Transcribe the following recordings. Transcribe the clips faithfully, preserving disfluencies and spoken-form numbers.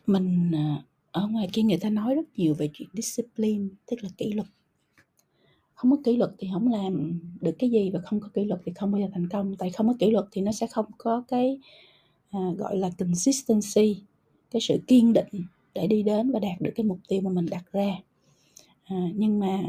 Mình, à, ở ngoài kia người ta nói rất nhiều về chuyện discipline, tức là kỷ luật. Không có kỷ luật thì hổng làm được cái gì, và không có kỷ luật thì không bao giờ thành công. Tại không có kỷ luật thì nó sẽ không có cái, à, gọi là, consistency, cái sự kiên định để đi đến và đạt được cái mục tiêu mà mình đặt ra. À, nhưng mà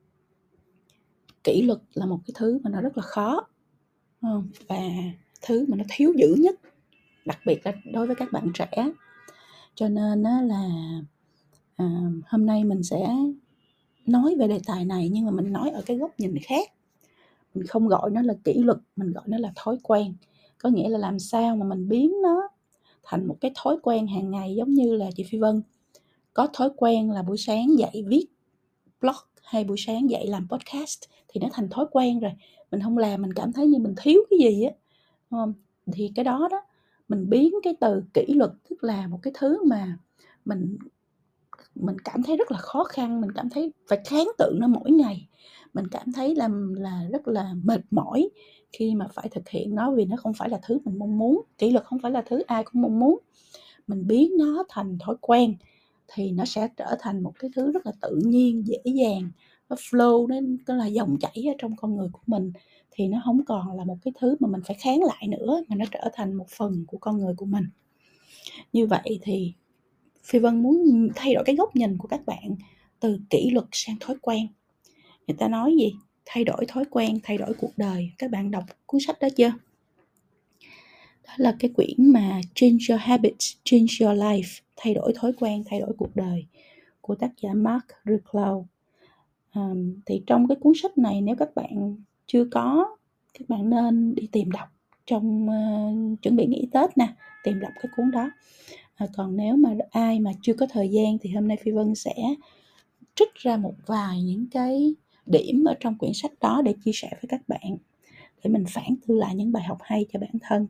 kỷ luật là một cái thứ mà nó rất là khó, phải hông? Và thứ mà nó thiếu dữ nhất, đặc biệt là đối với các bạn trẻ. Cho nên á là, à, hôm nay mình sẽ nói về đề tài này, nhưng mà mình nói ở cái góc nhìn khác. Mình không gọi nó là kỷ luật, mình gọi nó là thói quen. Có nghĩa là làm sao mà mình biến nó thành một cái thói quen hàng ngày, giống như là chị Phi Vân có thói quen là buổi sáng dậy viết blog hay buổi sáng dậy làm podcast thì nó thành thói quen rồi. Mình hông làm mình cảm thấy như mình thiếu cái gì á, phải hông? Thì cái đó đó, mình biến cái từ kỷ luật, tức là một cái thứ mà mình mình cảm thấy rất là khó khăn, mình cảm thấy phải kháng cự nó mỗi ngày. Mình cảm thấy là là rất là mệt mỏi khi mà phải thực hiện nó, vì nó không phải là thứ mình mong muốn. Kỷ luật không phải là thứ ai cũng mong muốn. Mình biến nó thành thói quen thì nó sẽ trở thành một cái thứ rất là tự nhiên, dễ dàng, nó flow, nó nó là dòng chảy ở trong con người của mình. Thì nó hổng còn là một cái thứ mà mình phải kháng lại nữa, mà nó trở thành một phần của con người của mình. Như vậy thì Phi Vân muốn thay đổi cái góc nhìn của các bạn từ kỷ luật sang thói quen. Người ta nói gì? Thay đổi thói quen, thay đổi cuộc đời. Các bạn đọc cuốn sách đó chưa? Đó là cái quyển mà Change Your Habits, Change Your Life, thay đổi thói quen, thay đổi cuộc đời của tác giả Mark Ruckel. Ờm, thì trong cái cuốn sách này nếu các bạn chưa có, các bạn nên đi tìm đọc trong, ơ, chuẩn bị nghỉ Tết nè, tìm đọc cái cuốn đó. À, còn nếu mà ai mà chưa có thời gian thì hôm nay Phi Vân sẽ trích ra một vài những cái điểm ở trong quyển sách đó để chia sẻ với các bạn, để mình phản tư lại những bài học hay cho bản thân.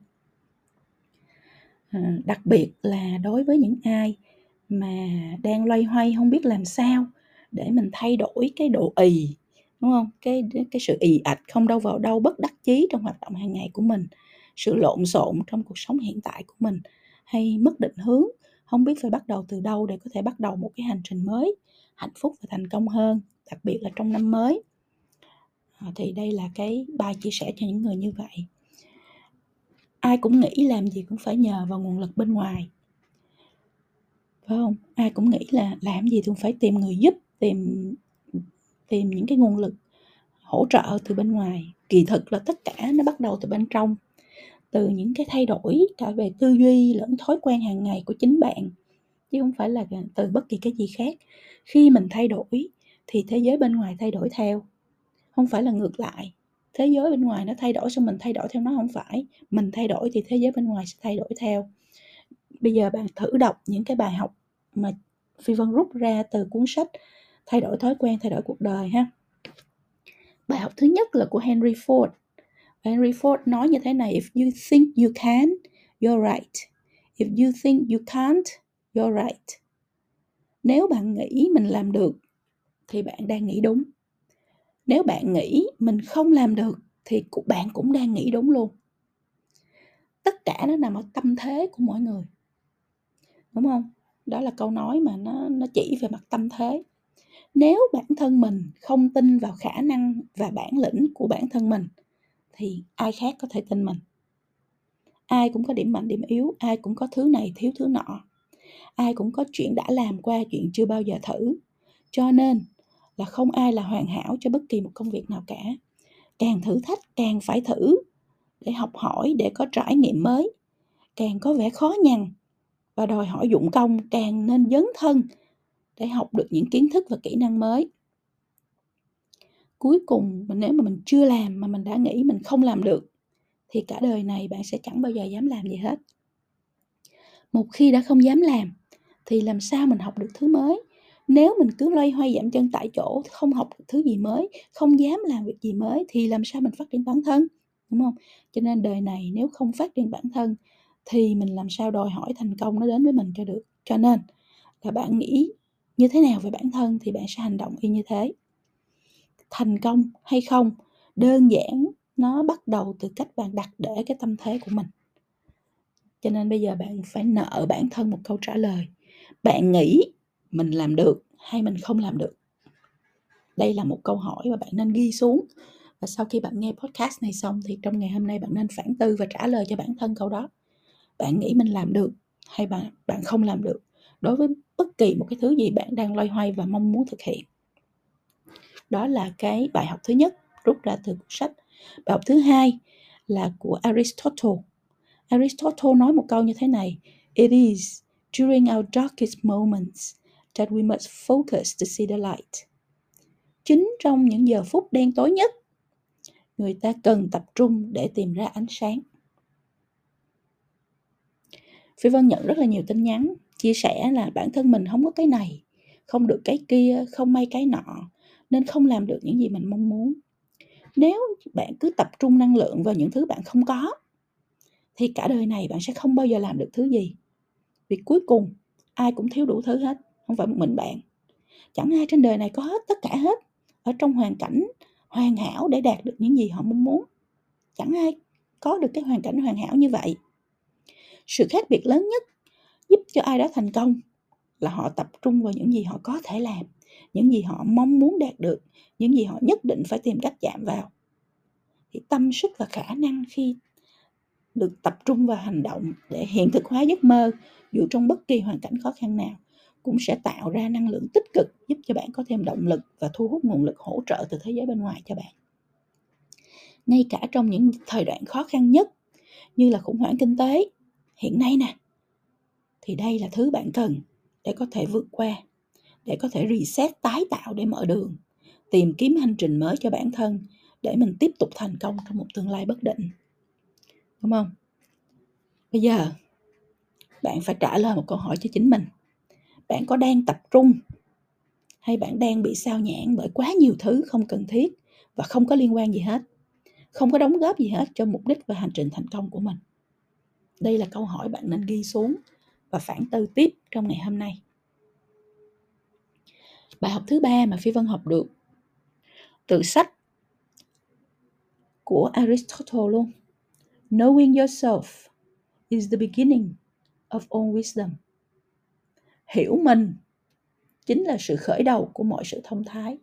À, đặc biệt là đối với những ai mà đang loay hoay hông biết làm sao để mình thay đổi cái độ ì, đúng hông? Cái cái sự ì ạch, không đâu vào đâu, bất đắc chí trong hoạt động hàng ngày của mình, sự lộn xộn trong cuộc sống hiện tại của mình, hay mất định hướng, hông biết phải bắt đầu từ đâu để có thể bắt đầu một cái hành trình mới, hạnh phúc và thành công hơn, đặc biệt là trong năm mới. À, thì đây là cái bài chia sẻ cho những người như vậy. Ai cũng nghĩ làm gì cũng phải nhờ vào nguồn lực bên ngoài. Phải hông? Ai cũng nghĩ là làm gì cũng phải tìm người giúp, tìm, tìm những cái nguồn lực hỗ trợ từ bên ngoài. Kỳ thực là tất cả nó bắt đầu từ bên trong, từ những cái thay đổi cả về tư duy lẫn thói quen hàng ngày của chính bạn, chứ hông phải là từ bất kỳ cái gì khác. Khi mình thay đổi thì thế giới bên ngoài thay đổi theo, hông phải là ngược lại. Thế giới bên ngoài nó thay đổi xong mình thay đổi theo nó, hổng phải. Mình thay đổi thì thế giới bên ngoài sẽ thay đổi theo. Bây giờ bạn thử đọc những cái bài học mà Phi Vân rút ra từ cuốn sách Thay đổi thói quen, thay đổi cuộc đời ha. Bài học thứ nhất là của Henry Ford. Henry Ford nói như thế này: "If you think you can, you're right. If you think you can't, you're right." Nếu bạn nghĩ mình làm được thì bạn đang nghĩ đúng. Nếu bạn nghĩ mình không làm được thì bạn cũng đang nghĩ đúng luôn. Tất cả nó nằm ở tâm thế của mỗi người. Đúng hông? Đó là câu nói mà nó nó chỉ về mặt tâm thế. Nếu bản thân mình không tin vào khả năng và bản lĩnh của bản thân mình thì ai khác có thể tin mình. Ai cũng có điểm mạnh, điểm yếu, ai cũng có thứ này thiếu thứ nọ. Ai cũng có chuyện đã làm qua, chuyện chưa bao giờ thử. Cho nên là không ai là hoàn hảo cho bất kỳ một công việc nào cả. Càng thử thách càng phải thử để học hỏi, để có trải nghiệm mới. Càng có vẻ khó nhằn và đòi hỏi dụng công càng nên dấn thân để học được những kiến thức và kỹ năng mới. Cuối cùng mình nếu mà mình chưa làm mà mình đã nghĩ mình không làm được thì cả đời này bạn sẽ chẳng bao giờ dám làm gì hết. Một khi đã không dám làm thì làm sao mình học được thứ mới? Nếu mình cứ loay hoay dậm chân tại chỗ, không học được thứ gì mới, không dám làm việc gì mới thì làm sao mình phát triển bản thân, đúng hông? Cho nên đời này nếu không phát triển bản thân thì mình làm sao đòi hỏi thành công nó đến với mình cho được. Cho nên là bạn nghĩ như thế nào về bản thân thì bạn sẽ hành động y như thế. Thành công hay không, đơn giản nó bắt đầu từ cách bạn đặt để cái tâm thế của mình. Cho nên bây giờ bạn phải nợ bản thân một câu trả lời. Bạn nghĩ mình làm được hay mình không làm được? Đây là một câu hỏi mà bạn nên ghi xuống. Và sau khi bạn nghe podcast này xong thì trong ngày hôm nay bạn nên phản tư và trả lời cho bản thân câu đó. Bạn nghĩ mình làm được hay bạn, bạn không làm được đối với bất kỳ một cái thứ gì bạn đang loay hoay và mong muốn thực hiện. Đó là cái bài học thứ nhất rút ra từ cuốn sách. Bài học thứ hai là của Aristotle. Aristotle nói một câu như thế này: It is during our darkest moments that we must focus to see the light. Chính trong những giờ phút đen tối nhất, người ta cần tập trung để tìm ra ánh sáng. Phi Vân nhận rất là nhiều tin nhắn chia sẻ là bản thân mình không có cái này, không được cái kia, không may cái nọ, nên không làm được những gì mình mong muốn. Nếu bạn cứ tập trung năng lượng vào những thứ bạn không có, thì cả đời này bạn sẽ không bao giờ làm được thứ gì. Vì cuối cùng, ai cũng thiếu đủ thứ hết, không phải một mình bạn. Chẳng ai trên đời này có hết tất cả hết, ở trong hoàn cảnh hoàn hảo để đạt được những gì họ mong muốn. Chẳng ai có được cái hoàn cảnh hoàn hảo như vậy. Sự khác biệt lớn nhất giúp cho ai đó thành công là họ tập trung vào những gì họ có thể làm, những gì họ mong muốn đạt được, những gì họ nhất định phải tìm cách chạm vào. Thì tâm sức và khả năng khi được tập trung vào hành động để hiện thực hóa giấc mơ, dù trong bất kỳ hoàn cảnh khó khăn nào, cũng sẽ tạo ra năng lượng tích cực giúp cho bạn có thêm động lực và thu hút nguồn lực hỗ trợ từ thế giới bên ngoài cho bạn. Ngay cả trong những thời đoạn khó khăn nhất như là khủng hoảng kinh tế hiện nay nè, thì đây là thứ bạn cần để có thể vượt qua, để có thể reset, tái tạo để mở đường, tìm kiếm hành trình mới cho bản thân để mình tiếp tục thành công trong một tương lai bất định. Đúng không? Bây giờ bạn phải trả lời một câu hỏi cho chính mình. Bạn có đang tập trung hay bạn đang bị sao nhãng bởi quá nhiều thứ không cần thiết và không có liên quan gì hết, không có đóng góp gì hết cho mục đích và hành trình thành công của mình? Đây là câu hỏi bạn nên ghi xuống và phản tư tiếp trong ngày hôm nay. Bài học thứ ba mà Phi Vân học được từ sách của Aristotle luôn. Knowing yourself is the beginning of all wisdom. Hiểu mình chính là sự khởi đầu của mọi sự thông thái.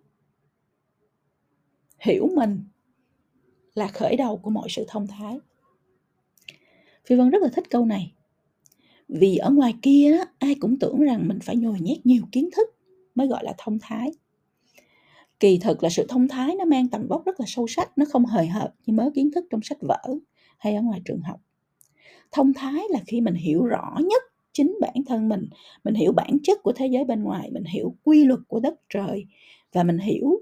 Hiểu mình là khởi đầu của mọi sự thông thái. Phi Vân rất là thích câu này. Vì ở ngoài kia đó, ai cũng tưởng rằng mình phải nhồi nhét nhiều kiến thức mới gọi là thông thái. Kỳ thực là sự thông thái nó mang tầm vóc rất là sâu sắc, nó không hời hợt như mớ kiến thức trong sách vở hay ở ngoài trường học. Thông thái là khi mình hiểu rõ nhất chính bản thân mình, mình hiểu bản chất của thế giới bên ngoài, mình hiểu quy luật của đất trời và mình hiểu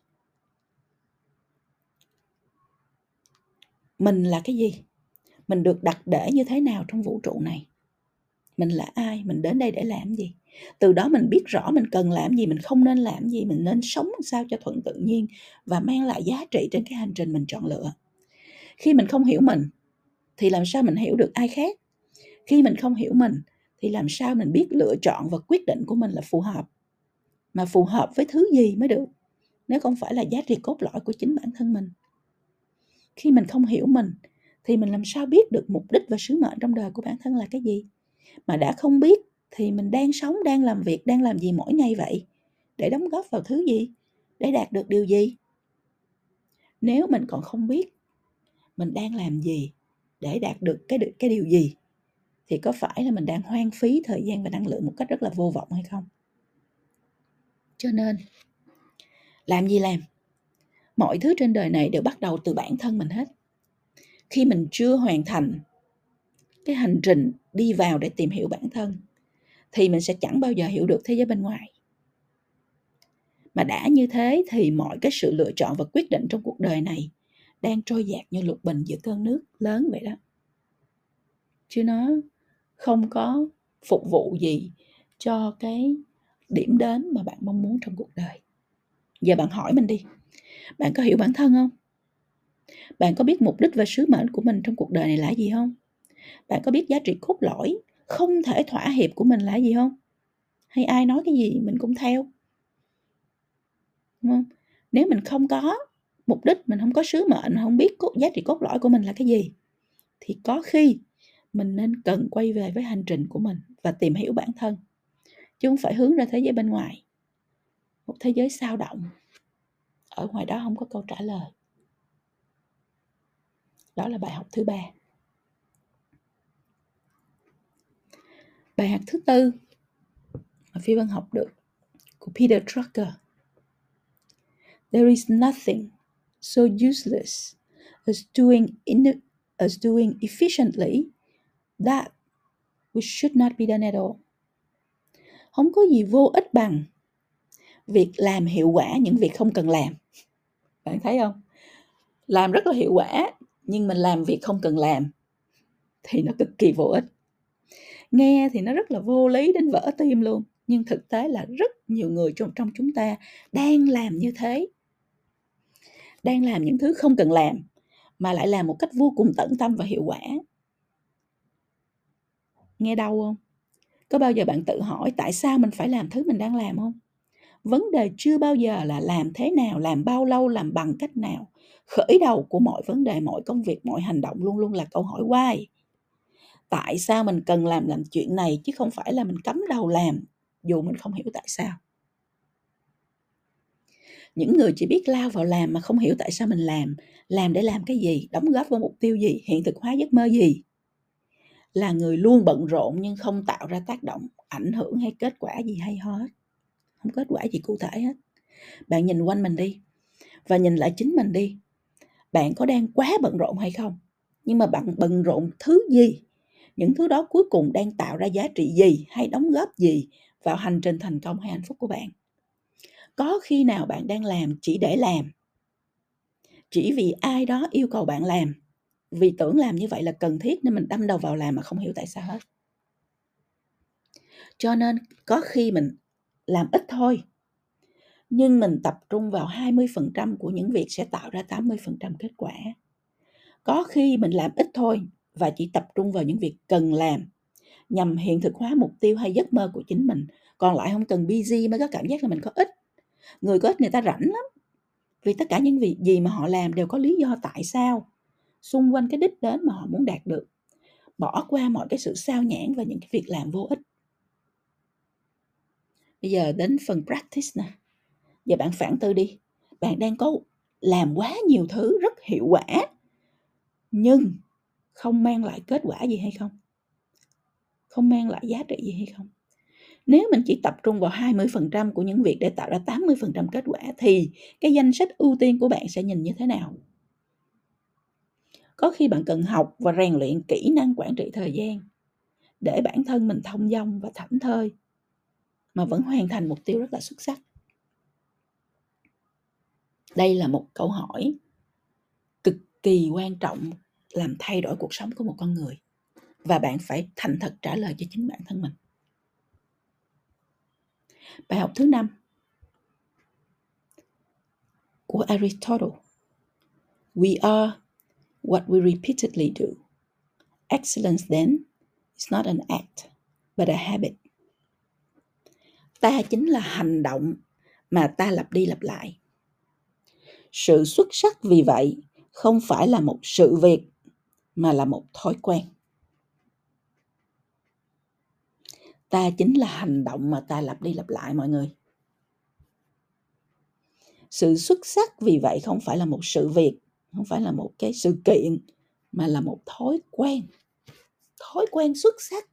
mình là cái gì, mình được đặt để như thế nào trong vũ trụ này, mình là ai, mình đến đây để làm gì. Từ đó mình biết rõ mình cần làm gì, mình không nên làm gì, mình nên sống sao cho thuận tự nhiên và mang lại giá trị trên cái hành trình mình chọn lựa. Khi mình không hiểu mình thì làm sao mình hiểu được ai khác? Khi mình không hiểu mình thì làm sao mình biết lựa chọn và quyết định của mình là phù hợp? Mà phù hợp với thứ gì mới được, nếu không phải là giá trị cốt lõi của chính bản thân mình. Khi mình không hiểu mình thì mình làm sao biết được mục đích và sứ mệnh trong đời của bản thân là cái gì? Mà đã không biết thì mình đang sống, đang làm việc, đang làm gì mỗi ngày vậy? Để đóng góp vào thứ gì? Để đạt được điều gì? Nếu mình còn không biết mình đang làm gì để đạt được cái, cái điều gì, thì có phải là mình đang hoang phí thời gian và năng lượng một cách rất là vô vọng hay không? Cho nên, làm gì làm, mọi thứ trên đời này đều bắt đầu từ bản thân mình hết. Khi mình chưa hoàn thành cái hành trình đi vào để tìm hiểu bản thân, thì mình sẽ chẳng bao giờ hiểu được thế giới bên ngoài. Mà đã như thế thì mọi cái sự lựa chọn và quyết định trong cuộc đời này đang trôi dạt như lục bình giữa cơn nước lớn vậy đó. Chứ nó không có phục vụ gì cho cái điểm đến mà bạn mong muốn trong cuộc đời. Giờ bạn hỏi mình đi, bạn có hiểu bản thân không? Bạn có biết mục đích và sứ mệnh của mình trong cuộc đời này là gì không? Bạn có biết giá trị cốt lõi không thể thỏa hiệp của mình là gì không? Hay ai nói cái gì mình cũng theo? Đúng không? Nếu mình không có mục đích, mình không có sứ mệnh, không biết cốt, giá trị cốt lõi của mình là cái gì, thì có khi mình nên cần quay về với hành trình của mình và tìm hiểu bản thân. chứ không phải hướng ra thế giới bên ngoài, một thế giới sao động. Ở ngoài đó không có câu trả lời. Đó là bài học thứ ba. Bài học thứ tư mà Phi Vân học được của Peter Drucker. There is nothing so useless as doing, in, as doing efficiently that which should not be done at all. Không có gì vô ích bằng việc làm hiệu quả những việc không cần làm. Bạn thấy không? Làm rất là hiệu quả, nhưng mình làm việc không cần làm thì nó cực kỳ vô ích. Nghe thì nó rất là vô lý đến vỡ tim luôn, nhưng thực tế là rất nhiều người trong, trong chúng ta đang làm như thế. Đang làm những thứ không cần làm, mà lại làm một cách vô cùng tận tâm và hiệu quả. Nghe đau không? Có bao giờ bạn tự hỏi tại sao mình phải làm thứ mình đang làm không? Vấn đề chưa bao giờ là làm thế nào, làm bao lâu, làm bằng cách nào. Khởi đầu của mọi vấn đề, mọi công việc, mọi hành động luôn luôn là câu hỏi why. Tại sao mình cần làm làm chuyện này, chứ không phải là mình cắm đầu làm dù mình không hiểu tại sao. Những người chỉ biết lao vào làm mà không hiểu tại sao mình làm, làm để làm cái gì, đóng góp vào mục tiêu gì, hiện thực hóa giấc mơ gì, là người luôn bận rộn nhưng không tạo ra tác động, ảnh hưởng hay kết quả gì hay ho hết. Không kết quả gì cụ thể hết. Bạn nhìn quanh mình đi, và nhìn lại chính mình đi. Bạn có đang quá bận rộn hay không? Nhưng mà bạn bận rộn thứ gì? Những thứ đó cuối cùng đang tạo ra giá trị gì hay đóng góp gì vào hành trình thành công hay hạnh phúc của bạn? Có khi nào bạn đang làm chỉ để làm, chỉ vì ai đó yêu cầu bạn làm, vì tưởng làm như vậy là cần thiết nên mình đâm đầu vào làm mà không hiểu tại sao hết? Cho nên có khi mình làm ít thôi, nhưng mình tập trung vào hai mươi phần trăm của những việc sẽ tạo ra tám mươi phần trăm kết quả. Có khi mình làm ít thôi và chỉ tập trung vào những việc cần làm nhằm hiện thực hóa mục tiêu hay giấc mơ của chính mình. Còn lại không cần busy mới có cảm giác là mình có ích. Người có ích người ta rảnh lắm, vì tất cả những việc gì mà họ làm đều có lý do tại sao, xung quanh cái đích đến mà họ muốn đạt được. Bỏ qua mọi cái sự sao nhãng và những cái việc làm vô ích. Bây giờ đến phần practice nè. Giờ bạn phản tư đi. Bạn đang có làm quá nhiều thứ rất hiệu quả, nhưng không mang lại kết quả gì hay không? Không mang lại giá trị gì hay không? Nếu mình chỉ tập trung vào hai mươi phần trăm của những việc để tạo ra tám mươi phần trăm kết quả, thì cái danh sách ưu tiên của bạn sẽ nhìn như thế nào? Có khi bạn cần học và rèn luyện kỹ năng quản trị thời gian để bản thân mình thông dong và thảnh thơi mà vẫn hoàn thành mục tiêu rất là xuất sắc. Đây là một câu hỏi cực kỳ quan trọng làm thay đổi cuộc sống của một con người, và bạn phải thành thật trả lời cho chính bản thân mình. Bài học thứ năm của Aristotle. We are what we repeatedly do. Excellence then is not an act, but a habit. Ta chính là hành động mà ta lặp đi lặp lại. Sự xuất sắc vì vậy không phải là một sự việc, mà là một thói quen. Ta chính là hành động mà ta lặp đi lặp lại mọi người. Sự xuất sắc vì vậy không phải là một sự việc, không phải là một cái sự kiện, mà là một thói quen. Thói quen xuất sắc.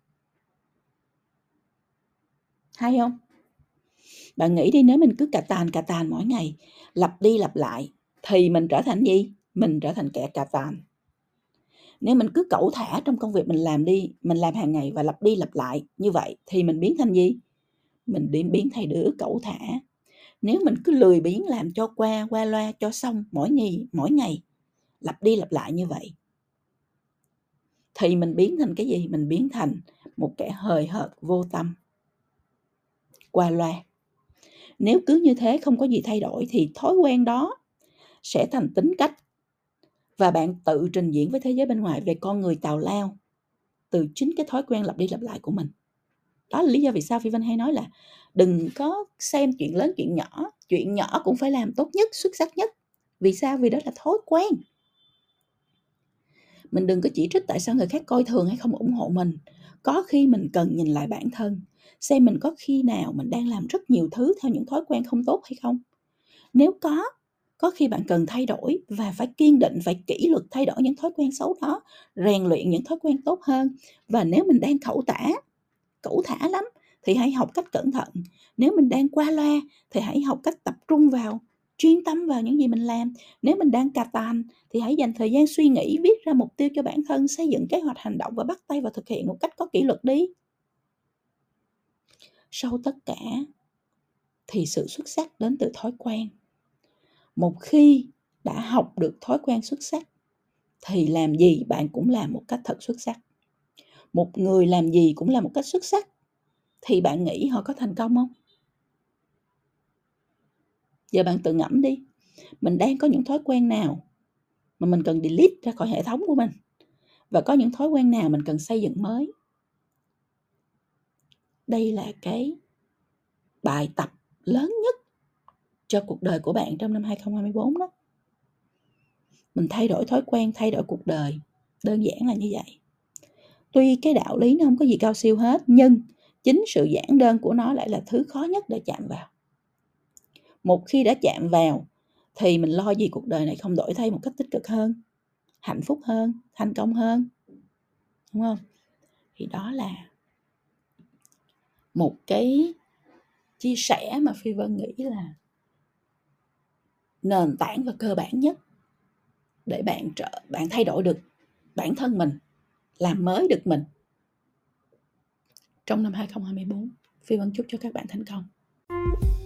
Hay không? Bạn nghĩ đi, nếu mình cứ cà tàn cà tàn mỗi ngày, lặp đi lặp lại, thì mình trở thành gì? Mình trở thành kẻ cà tàn. Nếu mình cứ cẩu thả trong công việc mình làm đi, mình làm hàng ngày và lặp đi lặp lại như vậy, thì mình biến thành gì? Mình biến, biến thành đứa cẩu thả. Nếu mình cứ lười biếng làm cho qua, qua loa cho xong mỗi ngày, mỗi ngày, lặp đi lặp lại như vậy, thì mình biến thành cái gì? Mình biến thành một kẻ hời hợt, vô tâm, qua loa. Nếu cứ như thế không có gì thay đổi, thì thói quen đó sẽ thành tính cách, và bạn tự trình diễn với thế giới bên ngoài về con người tào lao từ chính cái thói quen lặp đi lặp lại của mình. Đó là lý do vì sao Phi Vân hay nói là đừng có xem chuyện lớn chuyện nhỏ, chuyện nhỏ cũng phải làm tốt nhất, xuất sắc nhất. Vì sao? Vì đó là thói quen. Mình đừng có chỉ trích tại sao người khác coi thường hay không ủng hộ mình. Có khi mình cần nhìn lại bản thân, xem mình có khi nào mình đang làm rất nhiều thứ theo những thói quen không tốt hay không. Nếu có, có khi bạn cần thay đổi và phải kiên định, phải kỷ luật thay đổi những thói quen xấu đó, rèn luyện những thói quen tốt hơn. Và nếu mình đang cẩu thả, cẩu thả lắm thì hãy học cách cẩn thận. Nếu mình đang qua loa thì hãy học cách tập trung vào, chuyên tâm vào những gì mình làm. Nếu mình đang cà tàn thì hãy dành thời gian suy nghĩ, viết ra mục tiêu cho bản thân, xây dựng kế hoạch hành động và bắt tay vào thực hiện một cách có kỷ luật đi. Sau tất cả thì sự xuất sắc đến từ thói quen. Một khi đã học được thói quen xuất sắc thì làm gì bạn cũng làm một cách thật xuất sắc. Một người làm gì cũng làm một cách xuất sắc thì bạn nghĩ họ có thành công không? Giờ bạn tự ngẫm đi, mình đang có những thói quen nào mà mình cần delete ra khỏi hệ thống của mình? Và có những thói quen nào mình cần xây dựng mới? Đây là cái bài tập lớn nhất cho cuộc đời của bạn trong năm hai không hai tư đó. Mình thay đổi thói quen, thay đổi cuộc đời, đơn giản là như vậy. Tuy cái đạo lý nó không có gì cao siêu hết, nhưng chính sự giản đơn của nó lại là thứ khó nhất để chạm vào. Một khi đã chạm vào thì mình lo gì cuộc đời này không đổi thay một cách tích cực hơn, hạnh phúc hơn, thành công hơn, đúng không? Thì đó là một cái chia sẻ mà Phi Vân nghĩ là nền tảng và cơ bản nhất để bạn trở bạn thay đổi được bản thân mình, làm mới được mình trong năm hai không hai tư. Phi Vân chúc cho các bạn thành công.